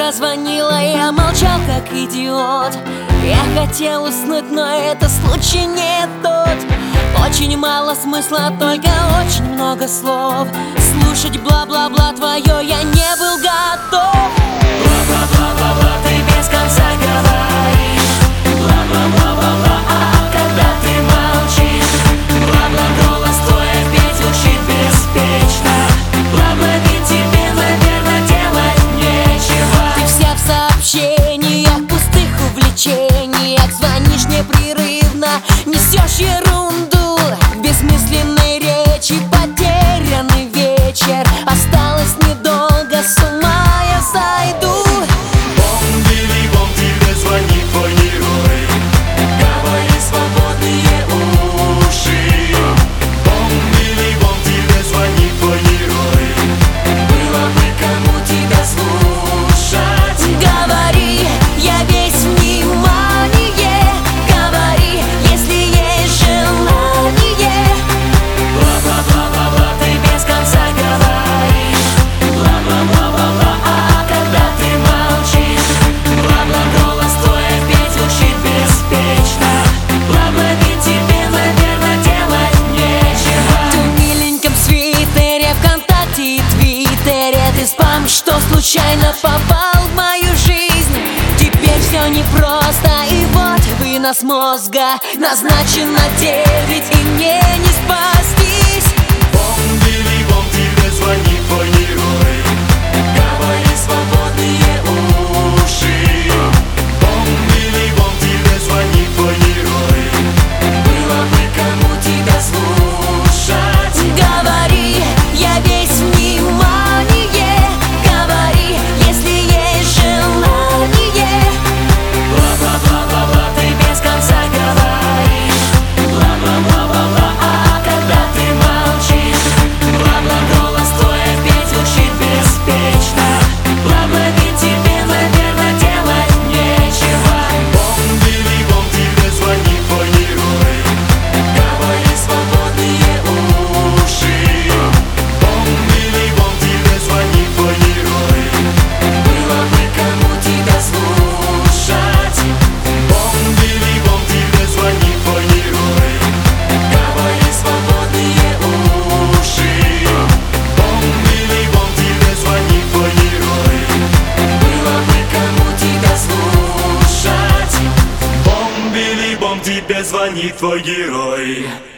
Долго звонила, я молчал как идиот. Я хотел уснуть, но это случай не тот. Очень мало смысла, только очень много слов. Слушать бла-бла-бла твое я не был готов. Бла-бла-бла-бла-бла, ты без конца говоришь. Бла-бла-бла-бла-бла, когда ты молчишь. Бла-бла, голос твой опять звучит беспечно. Бла-бла, ведь тебе, наверное, делать нечего. Ты вся в сообщениях, пустых увлечениях. Звонишь непрерывно, несешь ерунду. В бессмысленной речи потерянный вечер. Осталось недолго, с ума я сойду. Бом-били-бом, тебе звонит твой герой. Говори свободные уши. Бом-били-бом, тебе звонит твой герой. Было бы кому тебя слушать. Говори, я весь внимание. Говори, если есть желание. Бла-бла-бла-бла-бла, ты без конца говоришь. Бла-бла-бла-бла-бла, когда ты молчишь. Бла-бла, голос твой опять звучит беспечно. Бла-бла, ведь тебе, наверное, делать нечего. Ты в миленьком свитере, ВКонтакте и Твиттере. Ты спам, что случайно попал в мою жизнь. Теперь все непросто, и вот вынос мозга назначен на 9, и мне не спастись. Бом-били-бом, тебе звонит твой герой. Говори свободные уши. Бом-били-бом, тебе звонит твой герой. Было бы кому тебя слушать. Говори, я весь внимание. Говори, если есть желание. Бла-бла-бла-бла-бла, ты без конца говоришь. Бла-бла-бла-бла-бла, когда ты молчишь. Бла-бла, голос твой опять звучит беспечно. Бла-бла, ведь тебе, наверное, делать нечего. Бом-били-бом, тебе звонит твой герой. Говори свободные уши. Бом-били-бом, тебе звонит твой герой. Было бы кому тебя слушать. Бом-били-бом, тебе звонит твой герой. Говори свободные уши. Бом-били-бом, тебе звонит твой герой. Было бы кому тебя слушать. Бом-били-бом, тебе звонит твой герой.